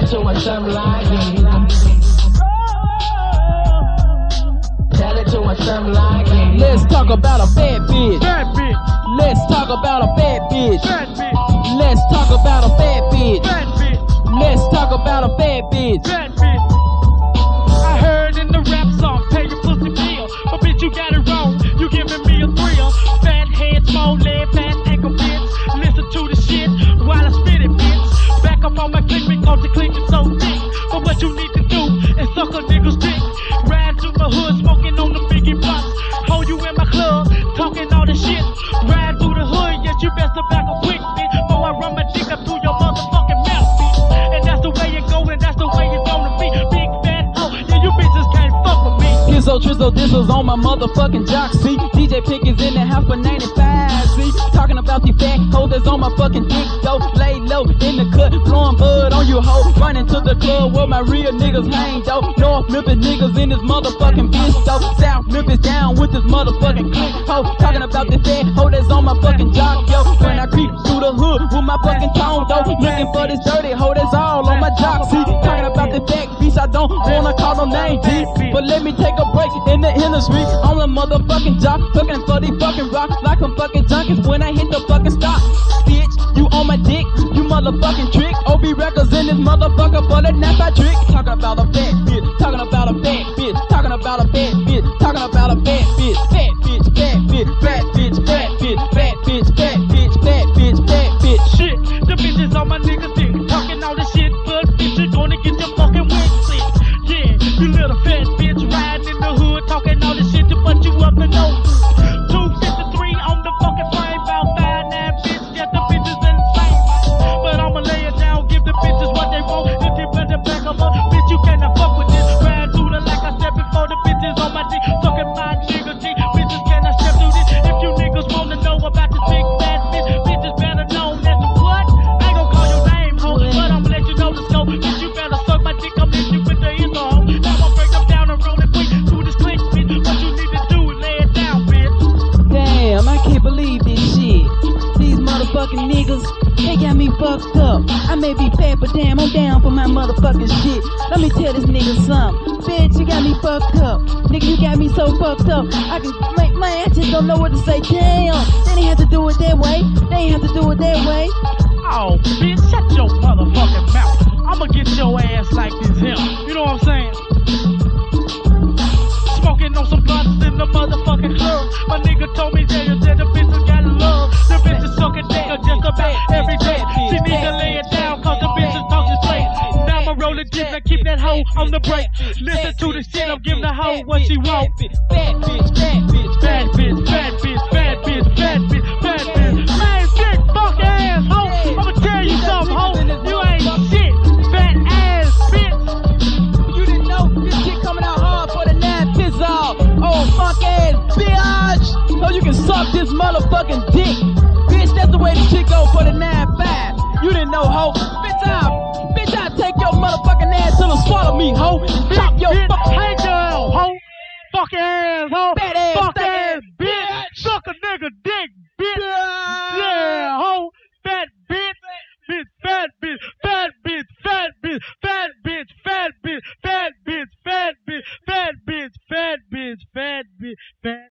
to her some lying. Tell it to her some lying. Let's talk about a bad bitch. Bad bitch. Let's talk about a bad bitch. Bad bitch. Let's talk about a bad bitch. Bad bitch. Let's talk about a bad bitch. Bad bitch. I heard in the rap song, pay your pussy bill. But bitch, you got it wrong. You giving me a thrill. Fat head, small leg, fat ankle bitch. Listen to the shit while I spit it, bitch. Back up on my click because the click is so thick. But what you need to do is suck a nigga's dick. Ride to my hood, smoking on the biggie box. Hold you in my club, talking all the shit. Ride through the hood, yes, you best to back up quick, bitch. Before I run my dick up through your motherfucking mouth, bitch. And that's the way it go, and that's the way it's gonna be. Big fat hoe, yeah, you bitches can't fuck with me. Gizzo, Trizzo, this was on my motherfucking jock seat. DJ Pick is in the house for 95, see? Talking about these fat hoes that's on my fucking dick, though. Lay low in the cut, blowing bud on you, hoe. Running to the club where my real niggas hang, though. North Memphis niggas in this motherfucking bitch, though. South Memphis down with this motherfucking click, hoe. Talking about this fat hoe that's on my fucking jock, yo. When I creep through the hood with my fucking tone, though. Looking for this dirty hoe that's all on my jock, see? Talking about this fat bitch, I don't wanna call no name, G. But let me take a break in the industry on the motherfucking jock. Looking for these fucking rocks like I'm fucking junkies when I hit the fucking stop. Bitch, you on my dick, you motherfucking trick. OB Records in this motherfucker for the nap I trick. Talking about a fat bitch, talking about a fat bitch, talking about a fat bitch, talking about a fat bitch, fat bitch, fat bitch, fat bitch, fat bitch, fat bitch, fat bitch, fat bitch, fat bitch. Shit, the bitches on my niggas dick, talking all this shit, but bitch, you gonna get your fucking wig slit. Yeah, you little fat bitch riding in the hood, talking all this shit to put you up and over. 253 on the fucking frame, about 5'9" bitch, yeah, the bitches insane. But I'ma lay it down, give the bitches what they want. If you better back them up, bitch, you cannot fuck with this. Ride through the like I said before, the bitches on my dick, sucking my niggas dick. Bitches cannot step through this. If you niggas wanna know about this big fat bitch, bitches better know that's what. I ain't gon' call your name, ho, but I'ma let you know the scope. Bitch, you better suck my dick, I'm hitting you with the info, ho. Now I'ma break them down and roll it quick through this click, bitch. What you need to do is lay it down, bitch. Damn, I can't believe this shit. These motherfucking niggas, they got me fucked up. I may be fat, but damn, I'm down for my motherfucking shit. Let me tell this nigga something. Bitch, you got me fucked up. Nigga, you got me so fucked up. I can, man, I just don't know what to say. Damn, they ain't have to do it that way. They ain't have to do it that way. Oh, bitch, shut your motherfucking mouth. I'ma get your ass like this here. You know what I'm saying? Smoking on some blunts in the motherfucking club. My nigga told me, yeah, you said the bitches got love. The bitches sucking nigga just about every day. She need to lay it down cause the bitches talking straight. Now I'ma roll it deep and keep that hoe on the break. Listen to the shit, I'm giving the hoe what she want. Bad bitch, bad bitch, Bad bitch, bad bitch, bad bitch, bad bitch, bad bitch. Man, dick, fuck ass, hoe. I'ma tell you something, hoe. You ain't shit, fat ass bitch. You didn't know this shit coming out hard for the 9 piss off. Oh, fuck ass bitch. So you can suck this motherfucking dick. Bitch, that's the way this shit go for the 9-5. You didn't know, ho. Bitch, I take your motherfucking ass till it swallow me, ho. And chop your fucking Hey girl, hoe. Fuck ass, hoe. Fat ass, Fuck fat ass, ass bitch. Suck a nigga dick.